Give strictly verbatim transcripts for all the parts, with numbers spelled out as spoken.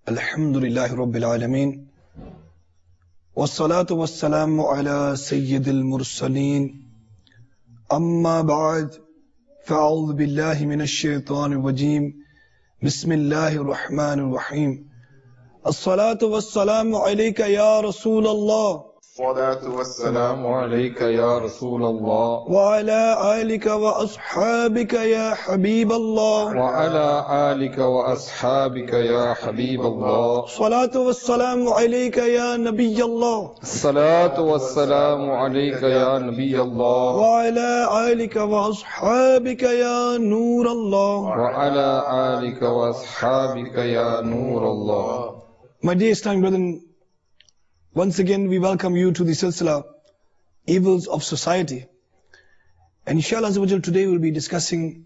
Alhamdulillahi Rabbil Alameen. Wassalatu wassalamu ala Sayyidil Mursaleen. Amma ba'd. Fa'udhu billahi minash shaitanir rajeem. Bismillahir Rahmanir Rahim. As-salatu wassalamu alayka ya Rasulallah. الصلاة والسلام عليك يا رسول الله وعلى آلك وأصحابك يا حبيب الله وعلى آلك وأصحابك يا حبيب الله الصلاة والسلام عليك يا نبي الله الصلاة والسلام عليك يا نبي الله وعلى آلك وأصحابك يا نور الله وعلى آلك وأصحابك يا نور الله. My dear Islamic brethren, once again we welcome you to the Silsila Evils of Society. And inshallah today we'll be discussing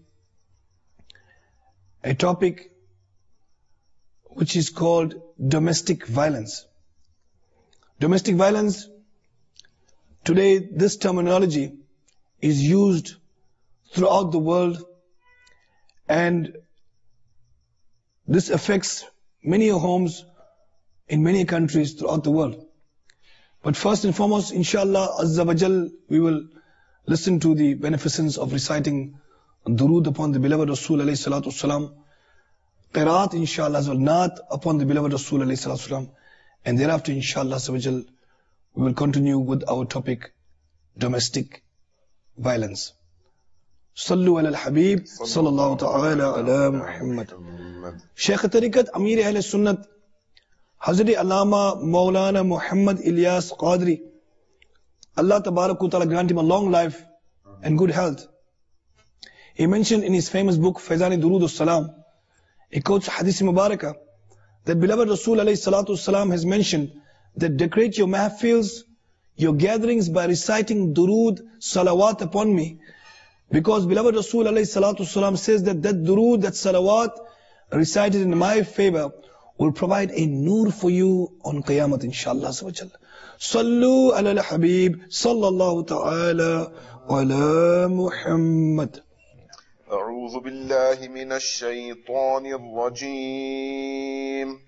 a topic which is called domestic violence. Domestic violence, today this terminology is used throughout the world, and this affects many homes in many countries throughout the world. But first and foremost, inshallah, Azza wa Jal, we will listen to the beneficence of reciting durood upon the beloved Rasul alayhi salatu wasalam, qiraat inshallah as well, naat upon the beloved Rasul alayhi salatu wasalam, and thereafter inshallah Azza wa Jal, we will continue with our topic, domestic violence. Sallu ala al-Habib, sallallahu ta'ala ala Muhammad. Shaykh Tariqat, Amir Ahl Sunnat, Hazrat Allama Maulana Muhammad Ilyas Qadri, Allah Tabarak wa Ta'ala grant him a long life and good health. He mentioned in his famous book Faizani Durood As-Salam, he quotes Hadith Mubarakah, that beloved Rasul alayhi salatu salam has mentioned that decorate your mahfils, your gatherings by reciting durood, salawat upon me, because beloved Rasul alayhi salatu salam says that that durood, that salawat recited in my favor will provide a nur for you on Qiyamah, inshallah. Sallu ala al-Habib, sallallahu ta'ala ala Muhammad. أعوذ بالله من الشيطان الرجيم.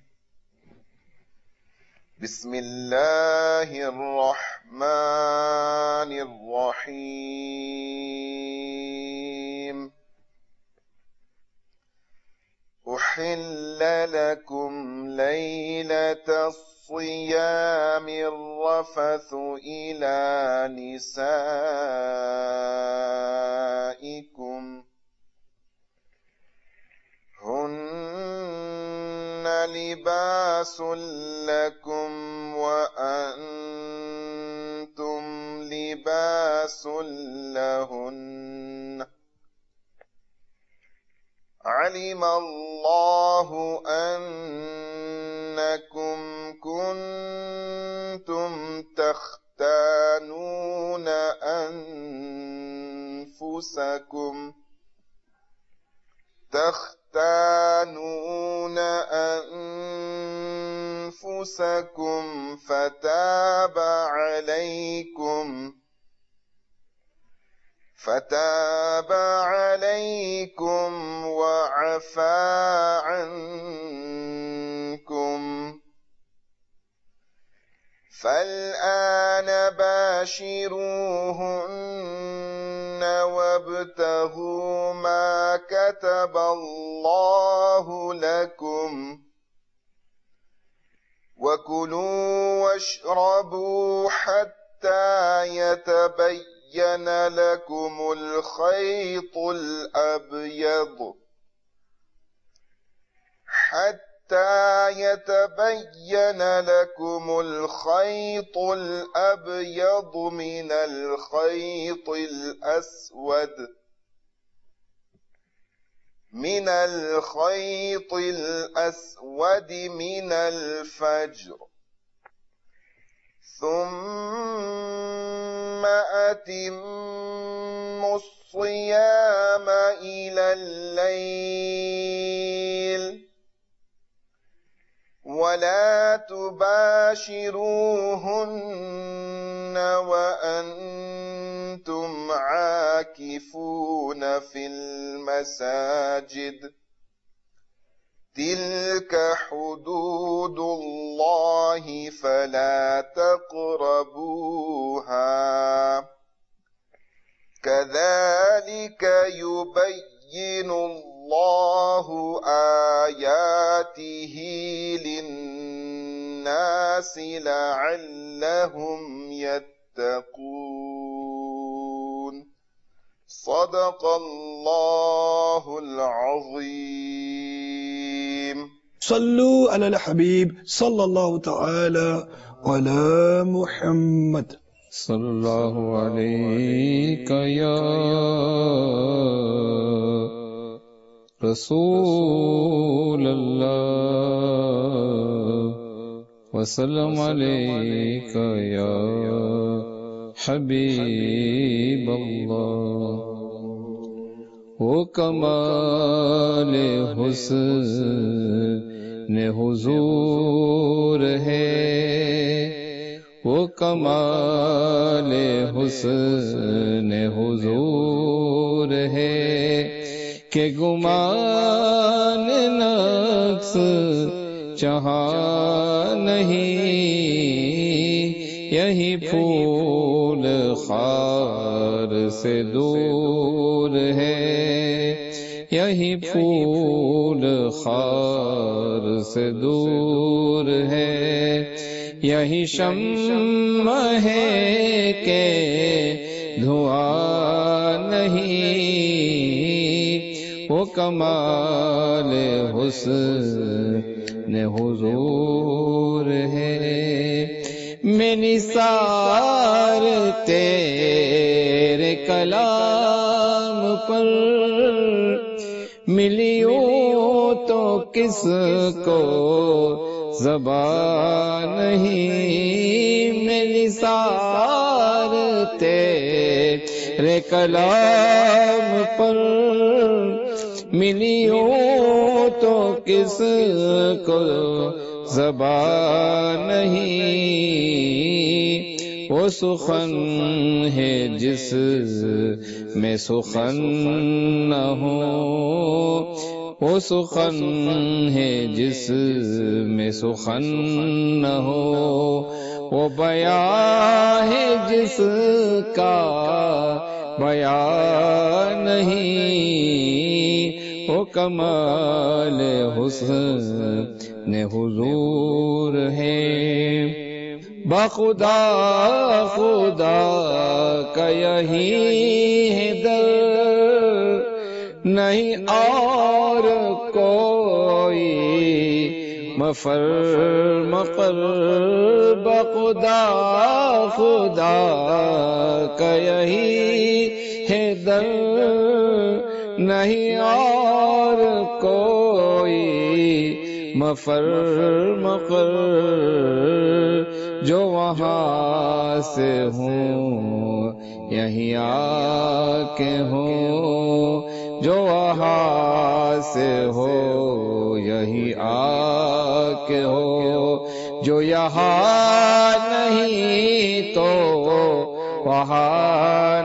بسم الله الرحمن الرحيم. أحل لكم ليلة الصيام الرفث إلى نسائكم هن لباس لكم وأنتم لباس لهن علم الله أنكم كنتم تختانون أنفسكم تختانون أنفسكم فتاب عليكم فتاب عليكم وعفى عنكم فالآن باشروهن وابتغوا ما كتب الله لكم وكلوا واشربوا حتى يتبين يتبين لكم الخيط الأبيض حتى يتبين لكم الخيط الأبيض من الخيط الأسود من الخيط الأسود من الفجر ثم أتموا الصيام إلى الليل ولا تباشروهن وأنتم عاكفون في المساجد تلك حدود الله فلا تقربوها كذلك يبين الله آياته للناس لعلهم يتقون صدق الله العظيم. صلوا على الحبيب صلى الله تعالى على محمد. صلی اللہ علیک یا رسول اللہ وسلم علیک یا حبیب اللہ. وہ کمال حسن حضور ہے، وہ کمال حسن حضور ہے کہ گمان نقص جہاں نہیں، یہی پھول خار سے دور ہے، یہی پھول خار سے دور ہے، یہی شمع ہے کہ دھواں نہیں، وہ کمال حسن حضور ہے. میں نثار تیرے کلام پر ملیوں تو کس کو زبان نہیں، میں نثار تیرے کلام پر ملیوں تو کس کو زبان نہیں، وہ سخن ہے جس میں سخن نہ ہو، وہ سخن ہے جس میں سخن نہ ہو، وہ بیان ہے جس کا بیان نہیں، وہ کمال حسن حضور ہے. بخدا خدا کا یہی ہے در، نہیں اور کوئی مفر مقر. بخدا خدا کا یہی ہے در، نہیں اور کوئی مفر مقر. جو وہاں سے ہوں یہیں آ کے ہوں، جو وہاں سے ہو یہیں آ کے ہو، جو یہاں نہیں تو وہاں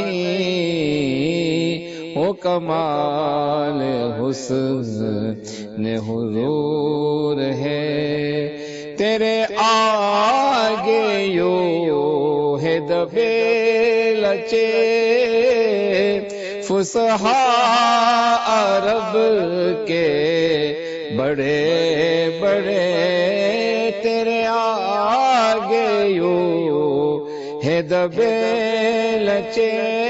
نہیں، وہ کمال حسن حضور ہے. تیرے آگے یوں ہے دبے لچے فصحاء عرب کے بڑے بڑے، تیرے آگے یوں ہے دبے لچے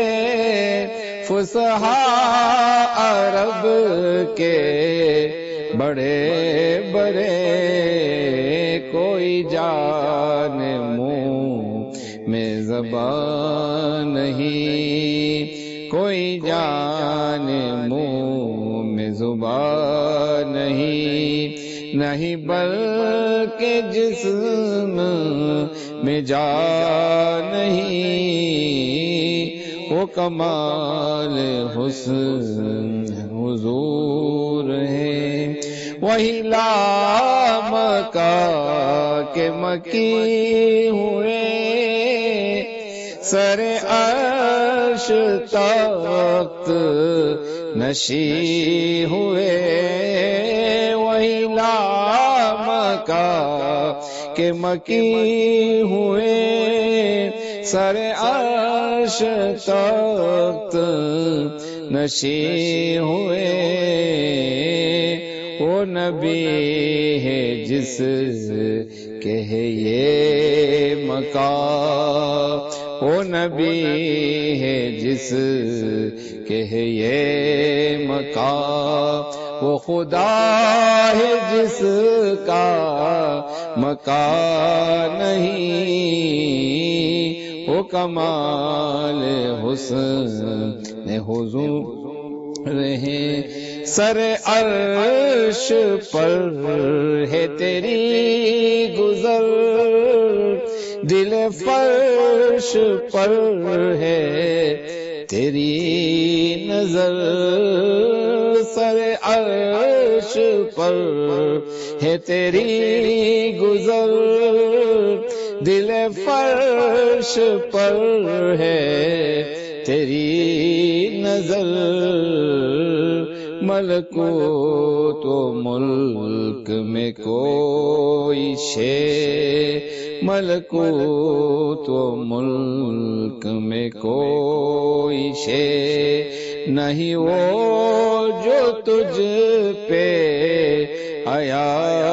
فصحاء عرب کے بڑے بڑے. کوئی جان منہ میں زبان نہیں، کوئی جان منہ میں زبان نہیں، نہیں بلکہ جسم میں جان نہیں، وہ کمال حسن حضور ہے. وہی لام کا کہ مکی ہوئے سر عرش تخت نشی ہوئے، وہی مکا کہ مکی ہوئے سر عرش تخت نشین ہوئے. وہ نبی ہے جس کے ہے یہ مقام، وہ نبی ہے جس کے ہے یہ مقام، وہ خدا ہے جس کا مکان نہیں. وہ کمال حسن حضور رہے سر عرش پر ہے تیری گزر، دل فرش پر ہے تیری نظر. سر عرش پر ہے تیری گزر، دل فرش پر ہے تیری نظر. ملکوت و ملک میں کوئی شے، ملکوت و ملک میں کوئی شے نہیں وہ جو تجھ پہ آیا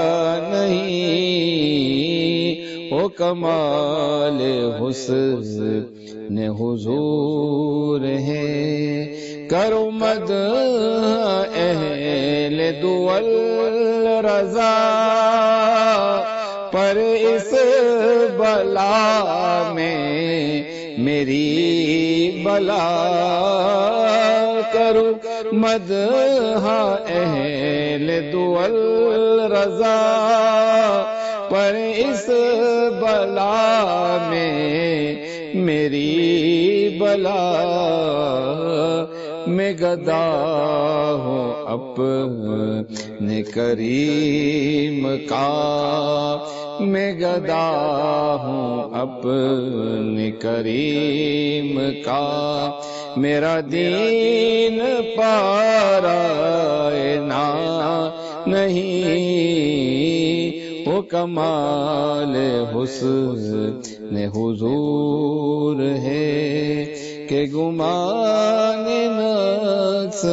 نہیں. وہ کمال حسن حضور ہے. کرو مدح اہل دول رضا پر اس بلا میں میری بلا. کرو مدح اہل دول رضا پر اس بلا میں میری بلا. میں گدا ہوں اپنے کریم کا، میں گدا ہوں اپنے کریم کا. میرا دین پارائنا نہیں. وہ کمال حسن حضور ہے کہ گمان نقص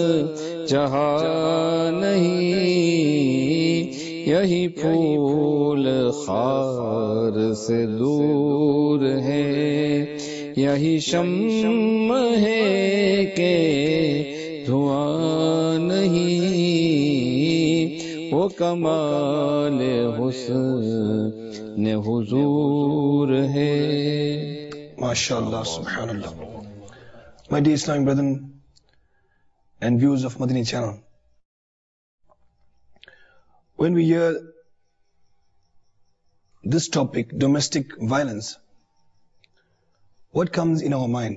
جہاں نہیں. یہی پھول خار سے دور ہے، یہی شمع ہے کہ دھواں نہیں. وہ کمال حسن حضور ہے. MashaAllah, Subhanallah. My dear Islamic brethren and viewers of Madani channel, when we hear this topic, domestic violence, what comes in our mind?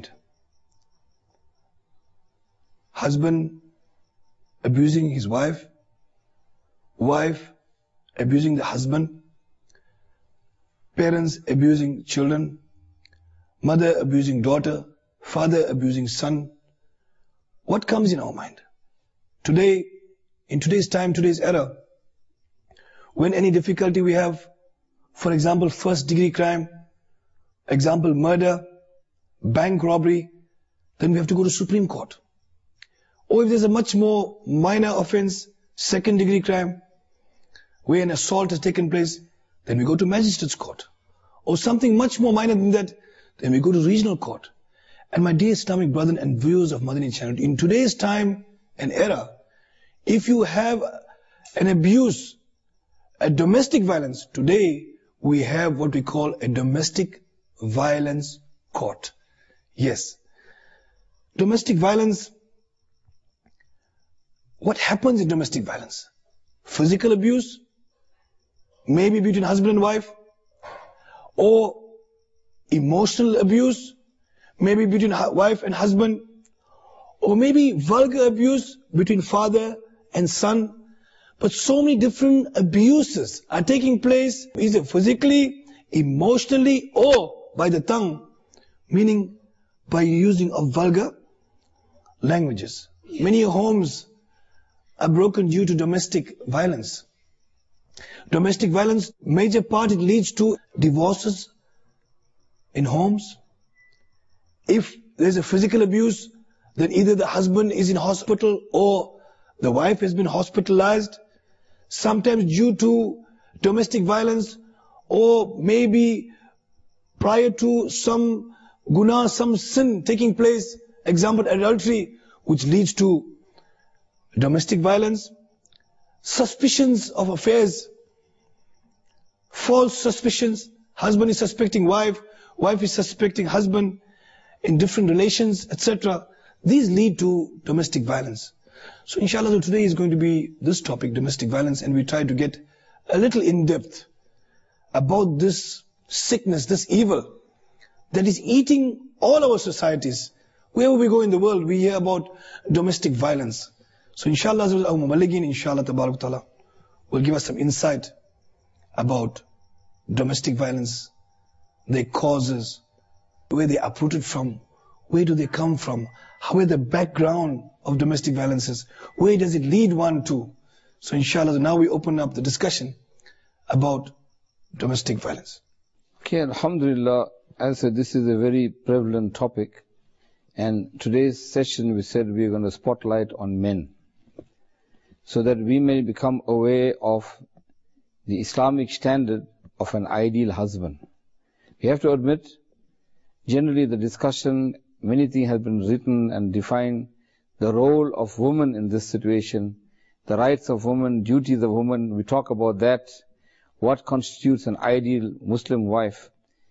Husband abusing his wife, wife abusing the husband, parents abusing children, mother abusing daughter, father abusing son. What comes in our mind? Today, in today's time, today's era, when any difficulty we have, for example, first degree crime, example, murder, bank robbery, then we have to go to Supreme Court. Or if there's a much more minor offense, second degree crime, where an assault has taken place, then we go to magistrate's court. Or something much more minor than that, then we go to regional court. And my dear Islamic brethren and viewers of Madani channel, in today's time and era, if you have an abuse, a domestic violence, today we have what we call a domestic violence court. Yes. Domestic violence, what happens in domestic violence? Physical abuse, maybe between husband and wife, or emotional abuse, maybe between wife and husband, or maybe vulgar abuse between father and son. But so many different abuses are taking place, either physically, emotionally, or by the tongue, meaning by using of vulgar languages. Many homes are broken due to domestic violence. Domestic violence, major part it leads to divorces in homes. If there's a physical abuse, then either the husband is in hospital or the wife has been hospitalized. Sometimes due to domestic violence, or maybe prior to some guna, some sin taking place, example adultery, which leads to domestic violence. Suspicions of affairs, false suspicions, husband is suspecting wife, wife is suspecting husband in different relations, et cetera. These lead to domestic violence. So inshallah, so today is going to be this topic, domestic violence, and we try to get a little in depth about this sickness, this evil that is eating all our societies. Wherever we go in the world, we hear about domestic violence. So inshallah, our muballighin, inshallah, tabarak ta'ala, will give us some insight about domestic violence, their causes, where they are uprooted from, where do they come from, how is the background of domestic violences, where does it lead one to. So inshallah, now we open up the discussion about domestic violence. Okay, alhamdulillah, as I said, this is a very prevalent topic. And today's session, we said we're going to spotlight on men, so that we may become aware of the Islamic standard of an ideal husband. We have to admit, generally the discussion, many things have been written and defined, the role of woman in this situation, the rights of woman, duties of woman, we talk about that, what constitutes an ideal Muslim wife.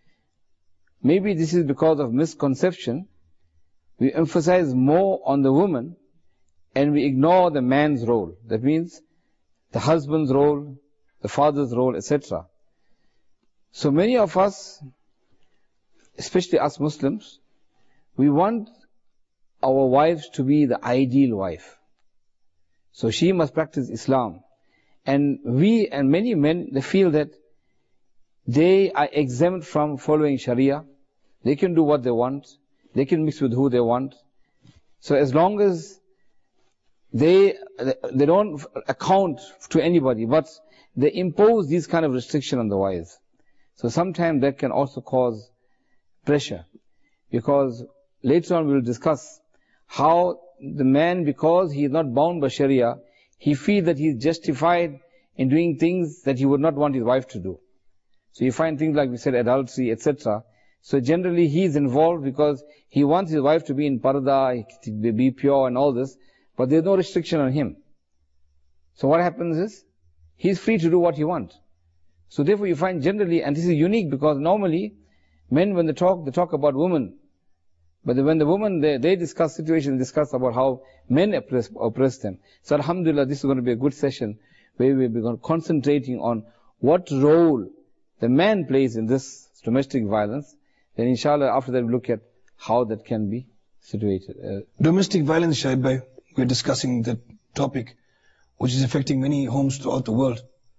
Maybe this is because of misconception. We emphasize more on the woman and we ignore the man's role. That means the husband's role, the father's role, et cetera. So many of us, especially us Muslims, we want our wives to be the ideal wife. So she must practice Islam. And we and many men, they feel that they are exempt from following Sharia. They can do what they want. They can mix with who they want. So as long as they they don't account to anybody, but they impose these kind of restriction on the wives. So sometimes that can also cause pressure. Because later on we will discuss how the man, because he is not bound by Sharia, he feels that he is justified in doing things that he would not want his wife to do. So you find things like we said, adultery, et cetera. So generally he is involved because he wants his wife to be in parda, to be pure and all this, but there is no restriction on him. So what happens is, he is free to do what he wants. So therefore you find generally, and this is unique because normally, men when they talk, they talk about women. But when the women, they, they discuss situations, discuss about how men oppress, oppress them. So alhamdulillah, this is going to be a good session where we'll be concentrating on what role the man plays in this domestic violence. Then inshallah, after that, we'll look at how that can be situated. Uh, domestic violence, Shahid Bhai, we're discussing that topic, which is affecting many homes throughout the world.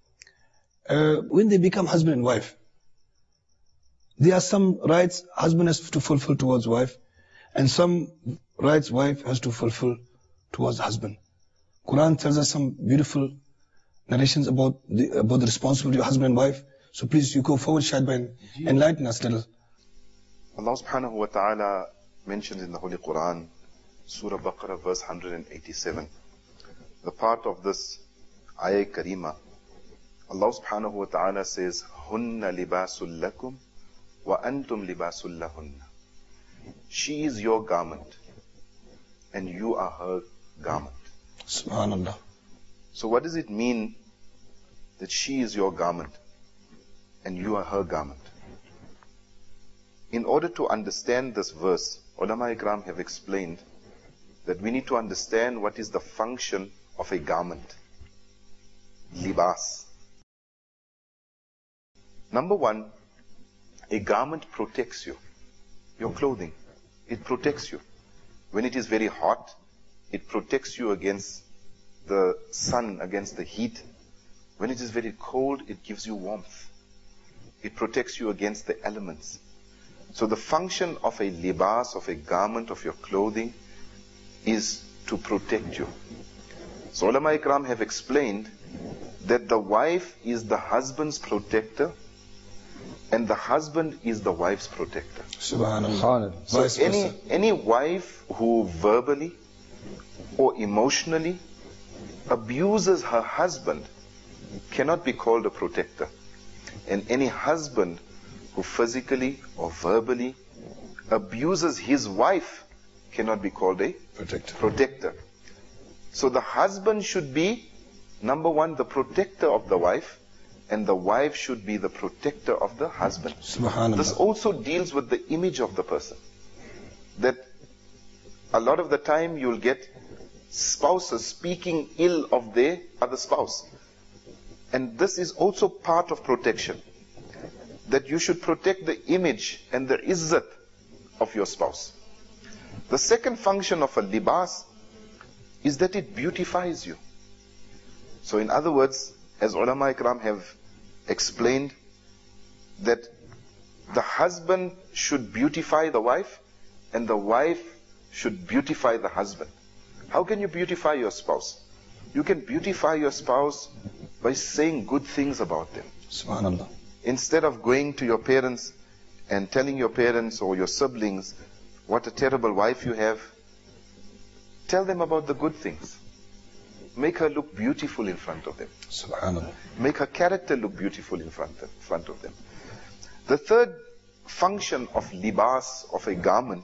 Uh, when they become husband and wife, there are some rights husband has to fulfill towards wife, and some rights wife has to fulfill towards husband. Quran tells us some beautiful narrations about the, about the responsibility of husband and wife. So please, you go forward, Shahid Bhai, and enlighten us a little. Allah subhanahu wa ta'ala mentions in the Holy Quran, Surah Baqarah verse one hundred eighty-seven. The part of this ayah karima, Allah subhanahu wa ta'ala says, Hunna libasul lakum wa antum libasul lahunna. She is your garment and you are her garment. Subhanallah. So what does it mean that she is your garment and you are her garment? In order to understand this verse, ulama ikram have explained that we need to understand what is the function of a garment. Libas. Number one, a garment protects you. Your clothing, it protects you. When it is very hot, it protects you against the sun, against the heat. When it is very cold, it gives you warmth. It protects you against the elements. So the function of a libas, of a garment, of your clothing, is to protect you. So ulama ikram have explained that the wife is the husband's protector and the husband is the wife's protector. Subhanallah. So any, any wife who verbally or emotionally abuses her husband cannot be called a protector. And any husband who physically or verbally abuses his wife cannot be called a Protector. protector. So the husband should be, number one, the protector of the wife, and the wife should be the protector of the husband. Subhanallah. This also deals with the image of the person. That a lot of the time you'll get spouses speaking ill of their other spouse. And this is also part of protection. That you should protect the image and the izzat of your spouse. The second function of a libas is that it beautifies you. So in other words, as ulama ikram have explained, that the husband should beautify the wife and the wife should beautify the husband. How can you beautify your spouse? You can beautify your spouse by saying good things about them. Subhanallah. Instead of going to your parents and telling your parents or your siblings what a terrible wife you have, tell them about the good things. Make her look beautiful in front of them. Subhanallah. Make her character look beautiful in front of, front of them. The third function of libas, of a garment,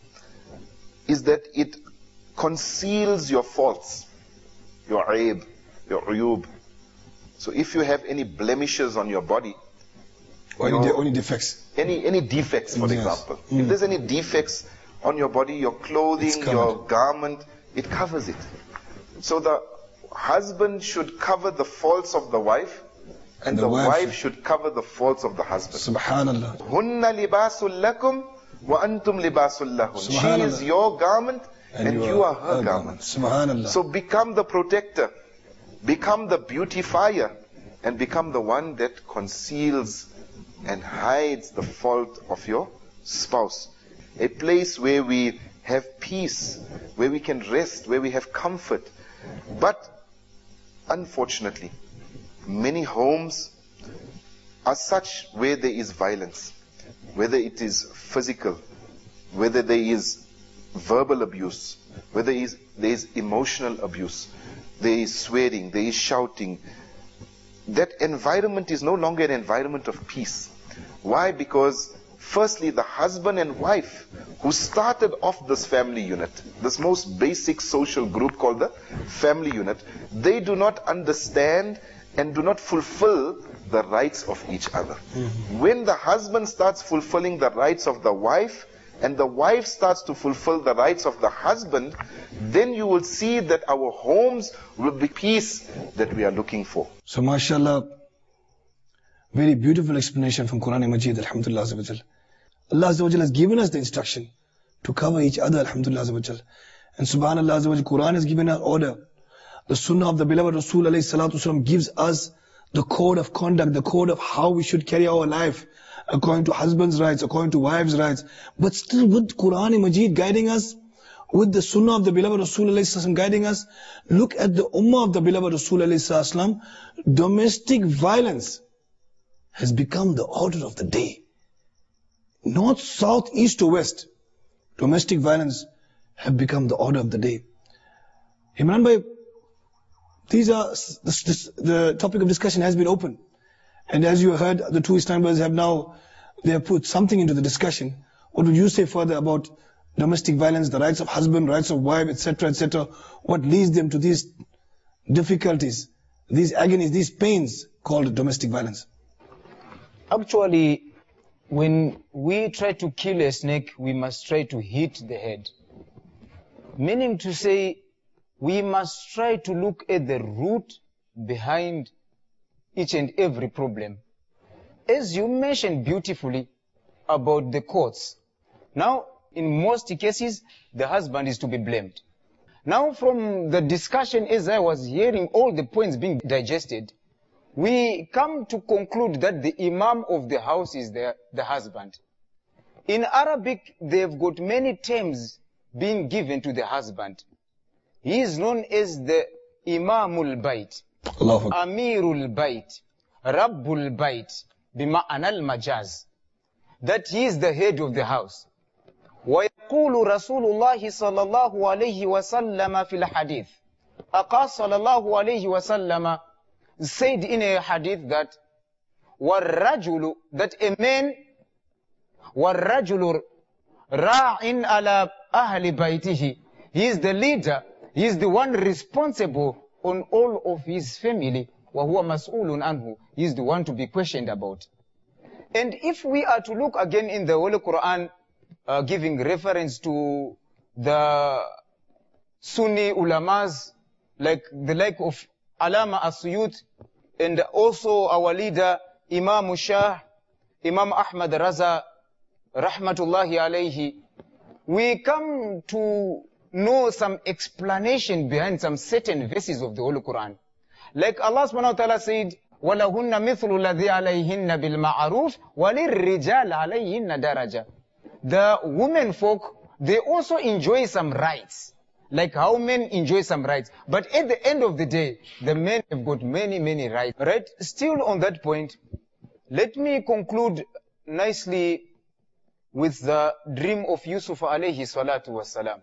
is that it conceals your faults, your aib, your uyub. So if you have any blemishes on your body, Or any, de- any defects. any any defects, for Yes. example, Mm. if there's any defects on your body, your clothing, It's covered. your garment, it covers it. So the husband should cover the faults of the wife, and, And the the wife wife, should- should cover the faults of the husband. Subhanallah. Hunna libasul lakum wa antum libasul lahun. She Subhanallah. is your garment and, you are her garment. Subhanallah. So become the protector, become the beautifier, and become the one that conceals and hides the fault of your spouse. A place where we have peace, where we can rest, where we have comfort. But unfortunately, many homes are such where there is violence, whether it is physical, whether there is verbal abuse, whether there is, there is emotional abuse, there is swearing, there is shouting. That environment is no longer an environment of peace. Why? Because firstly, the husband and wife who started off this family unit, this most basic social group called the family unit, they do not understand and do not fulfill the rights of each other. Mm-hmm. When the husband starts fulfilling the rights of the wife, and the wife starts to fulfill the rights of the husband, then you will see that our homes will be peace that we are looking for. So mashallah, very beautiful explanation from Quran Majid, alhamdulillah azza wa jal. Allah azza wa jal has given us the instruction to cover each other, alhamdulillah azza wa jal. And subhanallah azza wa jal, Quran has given us order. The sunnah of the beloved Rasul alayhi salatu wasalam gives us the code of conduct, the code of how we should carry our life, according to husband's rights, according to wives' rights. But still with Quran Majid guiding us, with the sunnah of the beloved Rasul alayhi salatu wasalam guiding us, look at the ummah of the beloved Rasul alayhi salatu wasalam. Domestic violence has become the order of the day. North, south, east to west, domestic violence have become the order of the day. Imran bhai, these are, this, this, the topic of discussion has been open. And as you heard, the two Islam brothers have now, they have put something into the discussion. What would you say further about domestic violence, the rights of husband, rights of wife, et cetera, et cetera? What leads them to these difficulties, these agonies, these pains called domestic violence? Actually, when we try to kill a snake, we must try to hit the head. Meaning to say, we must try to look at the root behind each and every problem. As you mentioned beautifully about the courts, now in most cases, the husband is to be blamed. Now from the discussion, as I was hearing all the points being digested, we come to conclude that the imam of the house is the, the husband. In Arabic, they've got many terms being given to the husband. He is known as the Imamul Bayt. Allahu Akbar. Amirul Bayt, Rabbul Bayt, bima'ana al-majaz. That he is the head of the house. ويقول رسول الله صلى الله عليه وسلم في الحديث. Aqas sallallahu alayhi wa sallam said in a hadith that وَالرَّجُلُ, that a man وَالرَّجُلُ رَاعٍ عَلَى أَهْلِ بَيْتِهِ, he is the leader, he is the one responsible on all of his family. وَهُوَ مَسْئُولٌ عَنْهُ, he is the one to be questioned about. And if we are to look again in the Holy Quran, uh, giving reference to the Sunni ulamas, like the like of Alama As-Suyut, and also our leader Imam Shah, Imam Ahmad Raza, rahmatullahi alayhi, we come to know some explanation behind some certain verses of the Holy Quran. Like Allah subhanahu wa ta'ala said, وَلَهُنَّ مِثْلُ الَّذِي عَلَيْهِنَّ بِالْمَعْرُوفِ وَلِلرِّجَالِ عَلَيْهِنَّ دَرَجَةً. The women folk, they also enjoy some rights, like how men enjoy some rights. But at the end of the day, the men have got many, many rights. Right? Still on that point, let me conclude nicely with the dream of Yusuf alayhi salatu wassalam.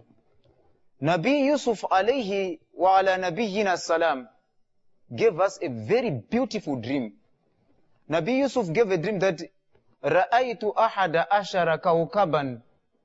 Nabi Yusuf alayhi wa ala nabiyyina salam gave us a very beautiful dream. Nabi Yusuf gave a dream that رَأَيْتُ أَحَدَ أَشَرَ كَوْكَبًا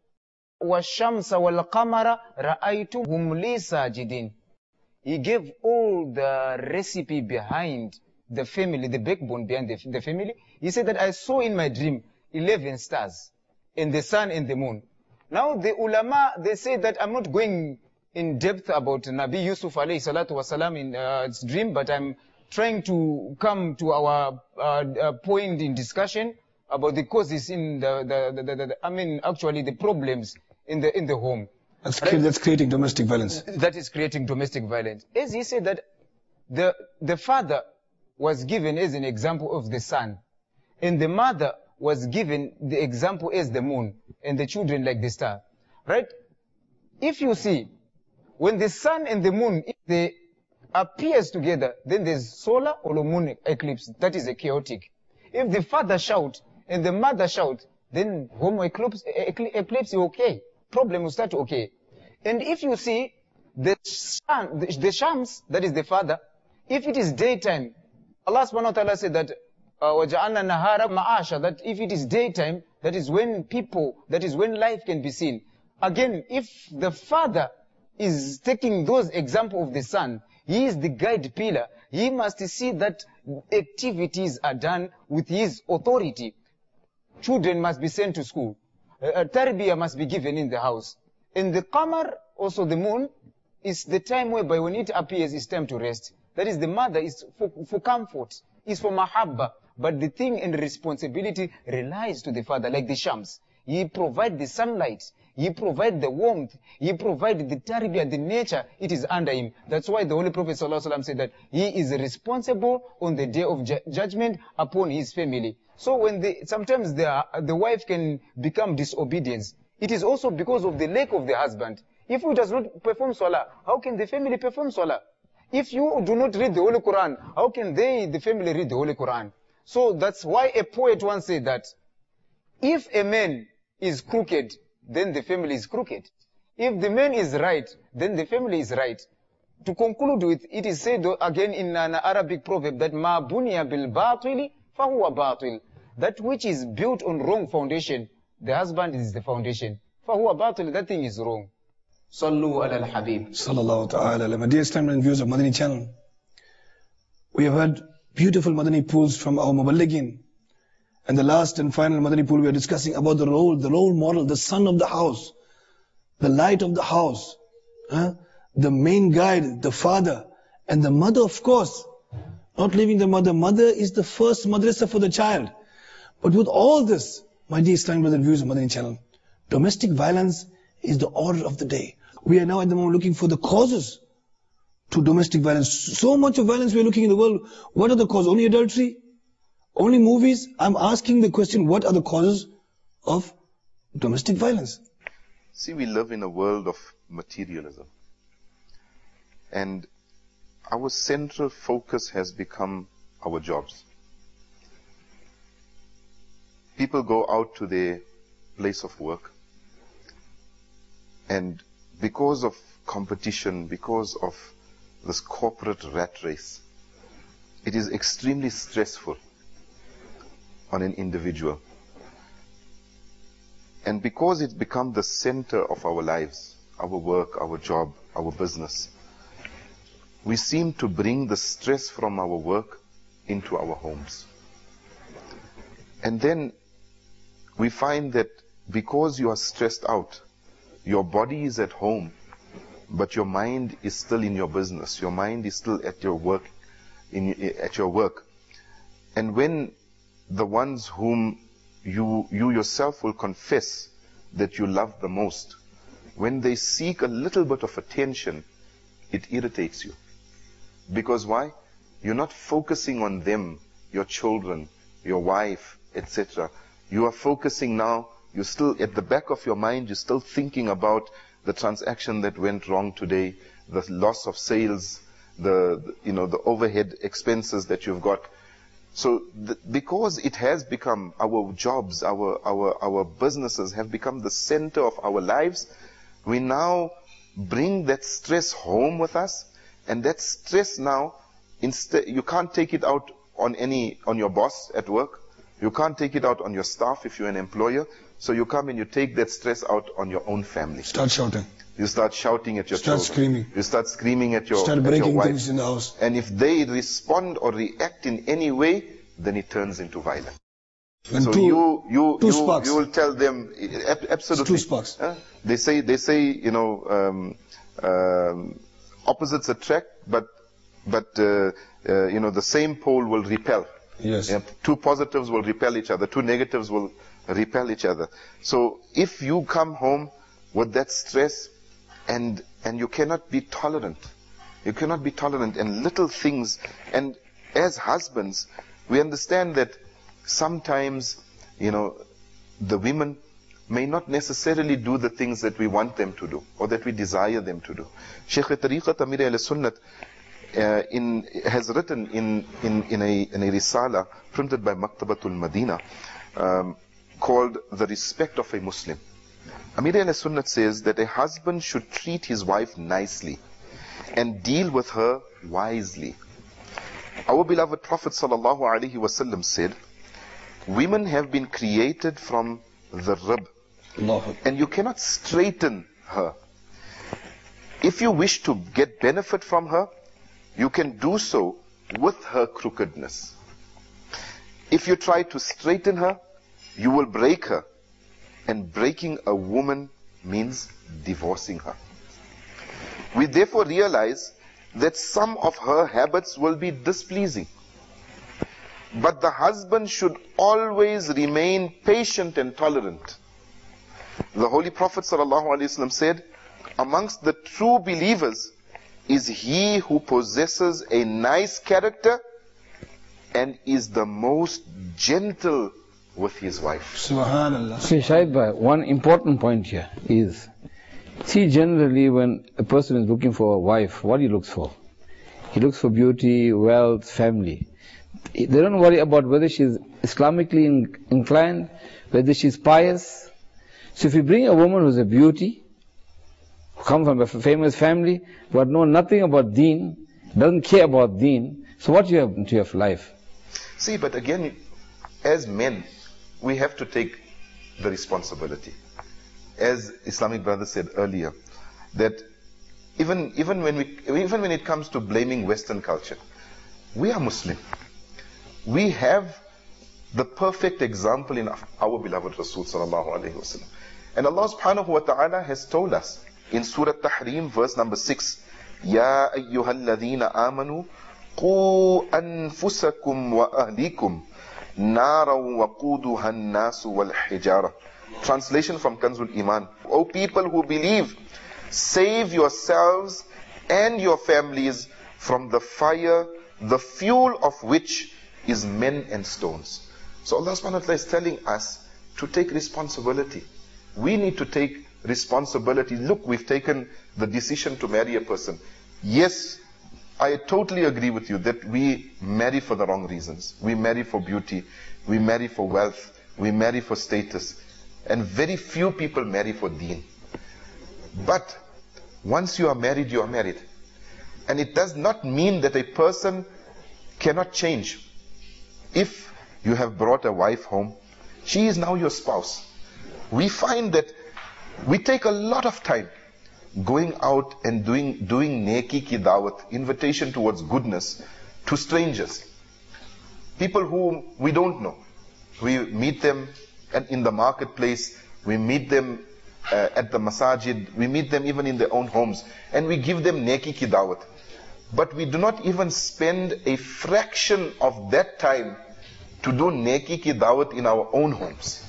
وَالشَّمْسَ وَالْقَمَرَ رَأَيْتُهُمْ لِي سَاجِدِينَ. He gave all the recipe behind the family, the backbone behind the, the family. He said that I saw in my dream eleven stars, and the sun and the moon. Now the ulama, they say that I'm not going in depth about Nabi Yusuf alayhi salatu wasalam in uh, its dream, but I'm trying to come to our uh, uh, point in discussion about the causes in the, the, the, the, the I mean, actually the problems in the in the home. That's, right? That's creating domestic violence. That is creating domestic violence. As he said that the the father was given as an example of the sun, and the mother was given the example as the moon, and the children like the star. Right? If you see, when the sun and the moon, if they appears together, then there's solar or moon eclipse. That is a chaotic. If the father shout and the mother shout, then home eclipse, eclipse is okay. Problem will start okay. And if you see the sun, the, the shams, that is the father, if it is daytime, Allah subhanahu wa ta'ala said that وَجَعَلْنَا نَهَارًا مَعَاشًا, that if it is daytime, that is when people, that is when life can be seen. Again, if the father is taking those examples of the sun, he is the guide pillar. He must see that activities are done with his authority. Children must be sent to school. Uh, tarbiyah must be given in the house. And the qamar, also the moon, is the time whereby when it appears, it's time to rest. That is, the mother is for, for comfort, is for mahabba. But the thing and responsibility relies to the father, like the shams. He provides the sunlight. He provides the warmth. He provides the tarbiyah, the nature. It is under him. That's why the Holy Prophet ﷺ said that he is responsible on the day of ju judgment upon his family. So when the, sometimes the, the wife can become disobedient, it is also because of the lack of the husband. If he does not perform salah, how can the family perform salah? If you do not read the Holy Quran, how can they, the family, read the Holy Quran? So that's why a poet once said that if a man is crooked, then the family is crooked. If the man is right, then the family is right. To conclude with, it is said again in an Arabic proverb that ma bunya bil batili fahuwa batil. That which is built on wrong foundation, the husband is the foundation. Fahuwa batil, that thing is wrong. Sallu ala al-habib. Sallallahu ta'ala. My dear Islam and viewers of Madani channel, we have had beautiful Madani pools from our Muballigin. And the last and final Madani pool we are discussing about the role, the role model, the son of the house, the light of the house, huh? The main guide, the father, and the mother, of course. Not leaving the mother. Mother is the first madrasa for the child. But with all this, my dear Islam brothers and viewers of Madani channel, domestic violence is the order of the day. We are now at the moment looking for the causes to domestic violence. So much of violence we are looking in the world. What are the causes? Only adultery? Only movies? I'm asking the question, what are the causes of domestic violence? See, we live in a world of materialism. And our central focus has become our jobs. People go out to their place of work, and because of competition, because of this corporate rat race, it is extremely stressful on an individual. And because it's become the center of our lives, our work, our job, our business, we seem to bring the stress from our work into our homes. And then we find that because you are stressed out, your body is at home, but your mind is still in your business. Your mind is still at your work, in, at your work. And when the ones whom you, you yourself will confess that you love the most, when they seek a little bit of attention, it irritates you. Because why? You're not focusing on them, your children, your wife, et cetera. You are focusing now, you're still at the back of your mind, you're still thinking about the transaction that went wrong today, the loss of sales, the, the you know, the overhead expenses that you've got. So the, because it has become, our jobs, our, our, our businesses have become the center of our lives, we now bring that stress home with us, and that stress now, instead, you can't take it out on any, on your boss at work. You can't take it out on your staff if you're an employer. So you come and you take that stress out on your own family. Start shouting. You start shouting at your Start children. screaming. You start screaming at your, Start at your breaking wife. things in the house. And if they respond or react in any way, then it turns into violence. And so two, you, you, two you, sparks. you will tell them, ab- absolutely. It's two sparks. Huh? They say, they say, you know, um, um, opposites attract, but, but, uh, uh, you know, the same pole will repel. Yes. Yeah, two positives will repel each other. Two negatives will repel each other. So if you come home with that stress, and and you cannot be tolerant, you cannot be tolerant, and little things. And as husbands, we understand that sometimes, you know, the women may not necessarily do the things that we want them to do or that we desire them to do. Shaykh Tariqat Amir al-Sunnat Uh, in, has written in, in, in, a, in a risala printed by Maktabatul Madina um, called The Respect of a Muslim. Amir al-Sunnat says that a husband should treat his wife nicely and deal with her wisely. Our beloved Prophet sallallahu alaihi wasallam said, women have been created from the rib, and you cannot straighten her. If you wish to get benefit from her, you can do so with her crookedness. If you try to straighten her, you will break her. And breaking a woman means divorcing her. We therefore realize that some of her habits will be displeasing. But the husband should always remain patient and tolerant. The Holy Prophet ﷺ said, amongst the true believers is he who possesses a nice character and is the most gentle with his wife. Subhanallah. See, Shahid Bhai, one important point here is, see, generally when a person is looking for a wife, what he looks for? He looks for beauty, wealth, family. They don't worry about whether she's Islamically in- inclined, whether she's pious. So if you bring a woman who's a beauty, who comes from a famous family, but know nothing about deen, doesn't care about deen, so what do you have into your life? See, but again, as men, we have to take the responsibility. As Islamic brother said earlier, that even, even when we, even when it comes to blaming Western culture, we are Muslim. We have the perfect example in our beloved Rasul sallallahu alaihi wasallam. And Allah subhanahu wa ta'ala has told us in Surah Tahrim, verse number six, Ya ayyuhalladhina amanu qu anfusakum wa ahlikum naraw waquduha an-nasu wal hijara. Translation from Kanzul Iman. O people who believe, save yourselves and your families from the fire, the fuel of which is men and stones. So Allah subhanahu wa ta'ala is telling us to take responsibility. We need to take responsibility. Look, we've taken the decision to marry a person. Yes, I totally agree with you that we marry for the wrong reasons. We marry for beauty, we marry for wealth, we marry for status, and very few people marry for deen. But once you are married, you are married. And it does not mean that a person cannot change. If you have brought a wife home, she is now your spouse. We find that we take a lot of time going out and doing doing neki ki dawat, invitation towards goodness, to strangers. People whom we don't know. We meet them at, in the marketplace, we meet them uh, at the masajid, we meet them even in their own homes, and we give them neki ki dawat. But we do not even spend a fraction of that time to do neki ki dawat in our own homes.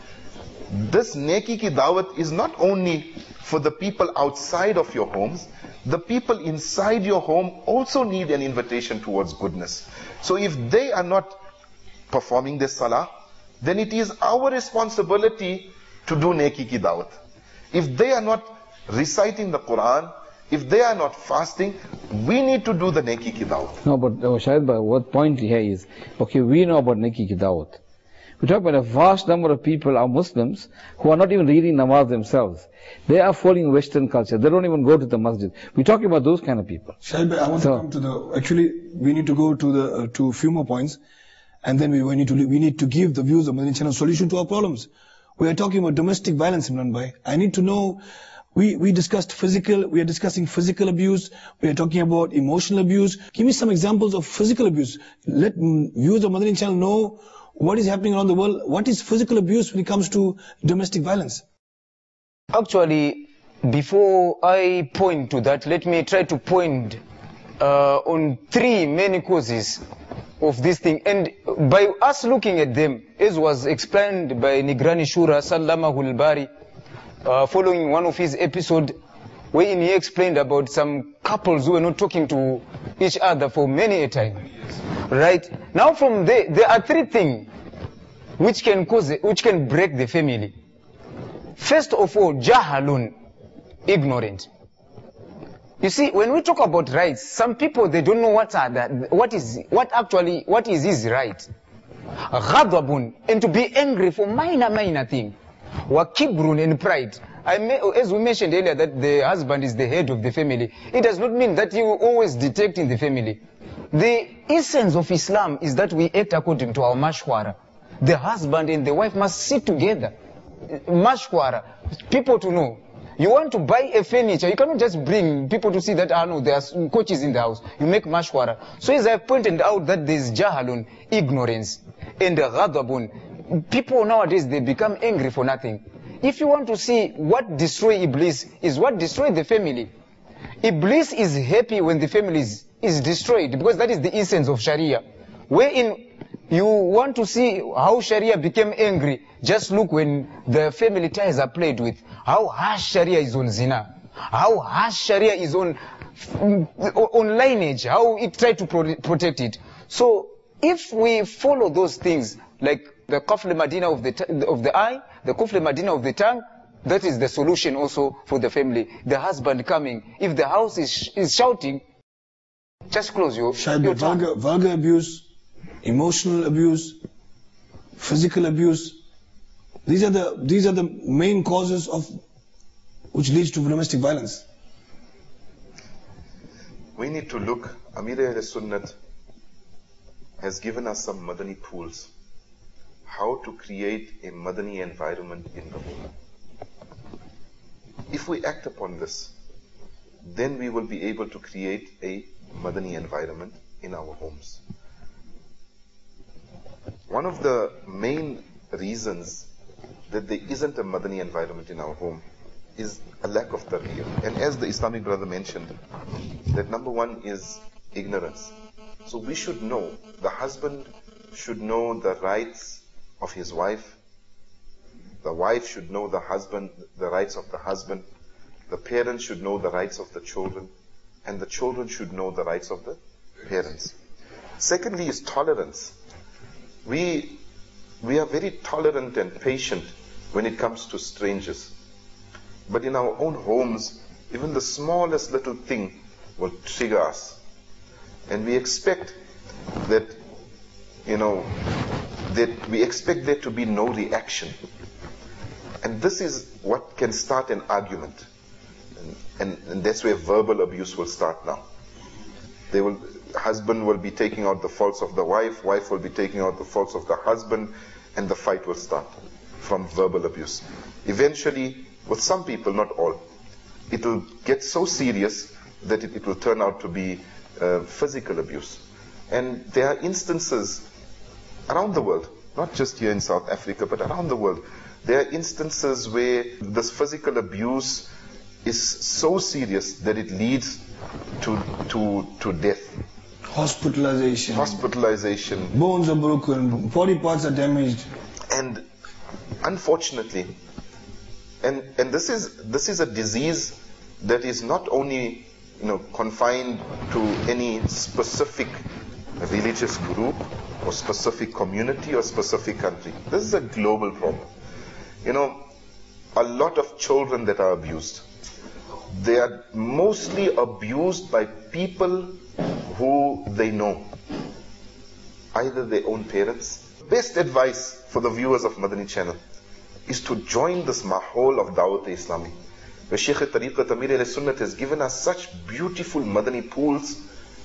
This neki ki dawat is not only for the people outside of your homes, the people inside your home also need an invitation towards goodness. So if they are not performing this salah, then it is our responsibility to do neki ki dawat. If they are not reciting the Quran, if they are not fasting, we need to do the neki ki dawat. No, but uh, Shahid Bhai, what point here is, okay, we know about neki ki dawat. We talk about a vast number of people are Muslims who are not even reading namaz themselves. They are following Western culture. They don't even go to the masjid. We're talking about those kind of people. Shahid Bhai, I want So- to come to the, actually, we need to go to the, uh, to a few more points. And then we, we need to, we need to give the views of Madani Channel solution to our problems. We are talking about domestic violence, Imran Bhai. I need to know, we, we discussed physical, we are discussing physical abuse, we are talking about emotional abuse. Give me some examples of physical abuse. Let mm, viewers of Madani Channel know what is happening around the world. What is physical abuse when it comes to domestic violence? Actually, before I point to that, let me try to point uh, on three main causes of this thing. And by us looking at them, as was explained by Nigrani Shura, Sallamahul Bari, uh, following one of his episodes, wherein he explained about some couples who were not talking to each other for many a time. Right? Now from there, there are three things which can cause, which can break the family. First of all, jahalun, ignorant. You see, when we talk about rights, some people, they don't know what are the, what is, what actually, what is his right. Ghadabun, and to be angry for minor, minor thing. Wa kibrun, and pride. I may, as we mentioned earlier, that the husband is the head of the family. It does not mean that he will always dictate in the family. The essence of Islam is that we act according to our mashwara. The husband and the wife must sit together. Mashwara. People to know. You want to buy a furniture, you cannot just bring people to see that, ah no, there are coaches in the house. You make mashwara. So as I pointed out that there is jahalun, ignorance, and ghadabun. People nowadays, they become angry for nothing. If you want to see what destroy Iblis, is what destroy the family. Iblis is happy when the family is, is destroyed, because that is the essence of Sharia. Wherein you want to see how Sharia became angry, just look when the family ties are played with. How harsh Sharia is on zina. How harsh Sharia is on, on lineage. How it tried to pro protect it. So, if we follow those things, like the kufl madina of the, of the eye, the kufl madina of the tongue, that is the solution also for the family. The husband coming, if the house is, is shouting, just close your, Shahid, your tongue. vulgar, vulgar abuse, emotional abuse, physical abuse. These are the these are the main causes of which leads to domestic violence. We need to look, Amir al-Sunnat has given us some Madani tools. How to create a Madani environment in the home. If we act upon this, then we will be able to create a Madani environment in our homes. One of the main reasons that there isn't a Madani environment in our home is a lack of tarbiyah. And as the Islamic brother mentioned, that number one is ignorance. So we should know, the husband should know the rights of his wife, the wife should know the husband, the rights of the husband, the parents should know the rights of the children, and the children should know the rights of the parents. Secondly is tolerance. We, we are very tolerant and patient when it comes to strangers. But in our own homes, even the smallest little thing will trigger us. And we expect that, you know, that we expect there to be no reaction. And this is what can start an argument. And, and, and that's where verbal abuse will start now. They will, husband will be taking out the faults of the wife, wife will be taking out the faults of the husband, and the fight will start from verbal abuse. Eventually, with some people, not all, it will get so serious that it, it will turn out to be uh, physical abuse. And there are instances around the world, not just here in South Africa, but around the world. There are instances where this physical abuse is so serious that it leads to to to death. Hospitalization. Hospitalization. Bones are broken, body parts are damaged. And unfortunately, and and this is this is a disease that is not only, you know, confined to any specific religious group or specific community or specific country. This is a global problem. You know, a lot of children that are abused, they are mostly abused by people who they know, either their own parents. Best advice for the viewers of Madani channel is to join this mahol of Dawat-e-Islami, where Shaykh Tariqat Amir al-Sunnat has given us such beautiful Madani pools,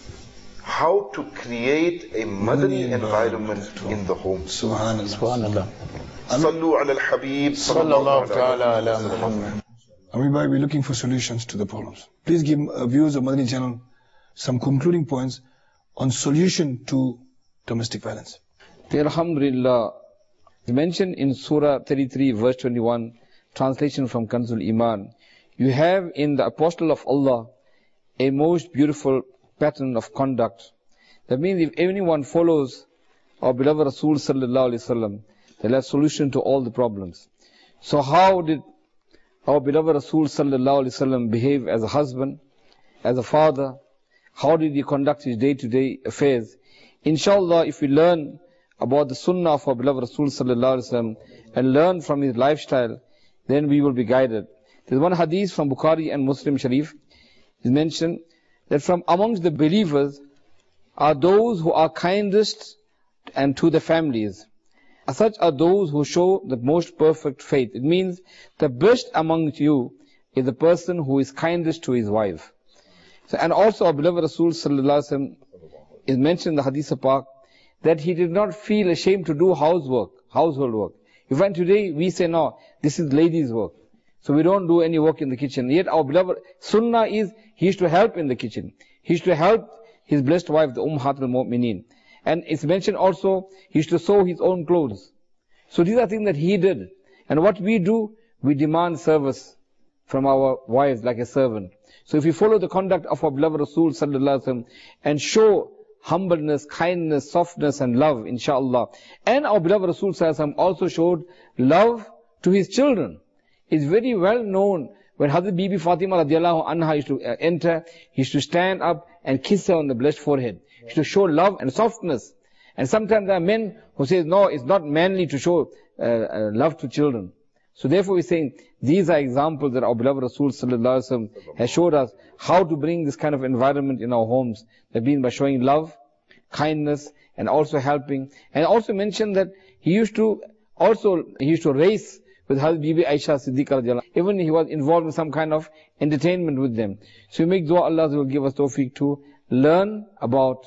how to create a Madani, Madani environment, environment in the home. Subhanallah. Subhanallah. Sallu ala al-Habib Sallallahu ta'ala ala Muhammad. Amir Bhai, we're looking for solutions to the problems. Please give uh, viewers of Madani channel some concluding points on solution to domestic violence. Alhamdulillah, it's mentioned in Surah thirty-three, verse twenty-one, translation from Kanzul Iman. You have in the Apostle of Allah a most beautiful pattern of conduct. That means if anyone follows our beloved Rasul sallallahu alaihi wasallam, they'll have solution to all the problems. So how did our beloved Rasul sallallahu alaihi wasallam behave as a husband, as a father? How did he conduct his day-to-day affairs? Inshallah, if we learn about the sunnah of our beloved Rasul sallallahu alaihi wasallam and learn from his lifestyle, then we will be guided. There's one hadith from Bukhari and Muslim Sharif. It's mentioned that from amongst the believers are those who are kindest and to the families. Such are those who show the most perfect faith. It means the best amongst you is the person who is kindest to his wife. So, and also our beloved Rasul sallallahu alaihi wasallam is mentioned in the Hadith of Pak that he did not feel ashamed to do housework, household work. You find today we say no, this is ladies' work. So we don't do any work in the kitchen. Yet our beloved sunnah is he used to help in the kitchen. He used to help his blessed wife, the Ummahat al-Mu'mineen. And it's mentioned also he used to sew his own clothes. So these are things that he did. And what we do, we demand service from our wives like a servant. So if we follow the conduct of our beloved Rasul sallallahu alaihi wasallam and show humbleness, kindness, softness and love, inshaAllah. And our beloved Rasul sallallahu alaihi wasallam also showed love to his children. It's very well known when Hazrat Bibi Fatima radiallahu anha used to enter, he used to stand up and kiss her on the blessed forehead. He used to show love and softness. And sometimes there are men who say, no, it's not manly to show uh, uh, love to children. So therefore we're saying, these are examples that our beloved Rasul sallallahu alaihi wasallam has showed us how to bring this kind of environment in our homes. That means by showing love, kindness, and also helping. And also mentioned that he used to, also, he used to race with Hazrat Bibi Aisha Siddiqa radiallahu anha. Even he was involved in some kind of entertainment with them. So we make dua Allah will give us tawfiq to learn about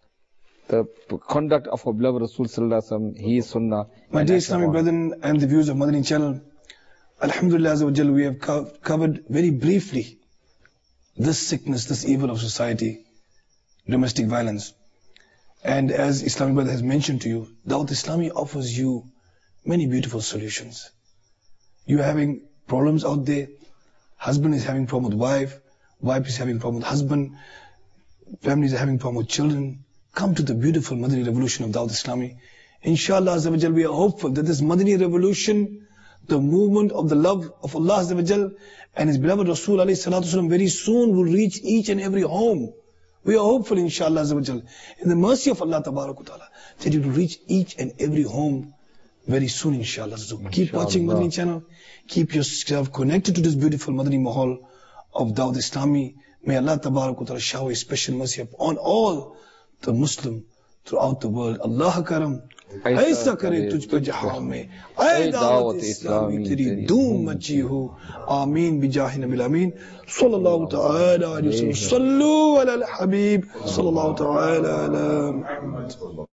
the conduct of our beloved Rasul sallallahu alaihi wasallam, his sunnah. My dear Islamic brethren and the viewers of Madani channel, Alhamdulillah, we have co- covered very briefly this sickness, this evil of society, domestic violence. And as Islamic brother has mentioned to you, Dawat Islami offers you many beautiful solutions. You are having problems out there, husband is having problem with wife, wife is having problem with husband, families are having problem with children. Come to the beautiful Madani revolution of Dawat Islami. Inshallah, we are hopeful that this Madani revolution, the movement of the love of Allah and His beloved Rasul alayhi salatu wasalam very soon will reach each and every home. We are hopeful, inshallah, in the mercy of Allah ta'ala, that it will reach each and every home very soon, inshallah. So keep inshallah. Watching Madani channel. Keep yourself connected to this beautiful Madani Mahal of Dawat Islami. May Allah Tabarak wa Ta'ala shower His special mercy upon all the Muslim throughout the world. Allah karam, ایسا کرے تجھ پہ جہاں میں، اے دعوت اسلامی تیری دوم مچی ہو، آمین بجاہ نبی الامین صلی اللہ تعالی علیہ وسلم. صلو علی الحبیب صلی اللہ تعالی علی محمد.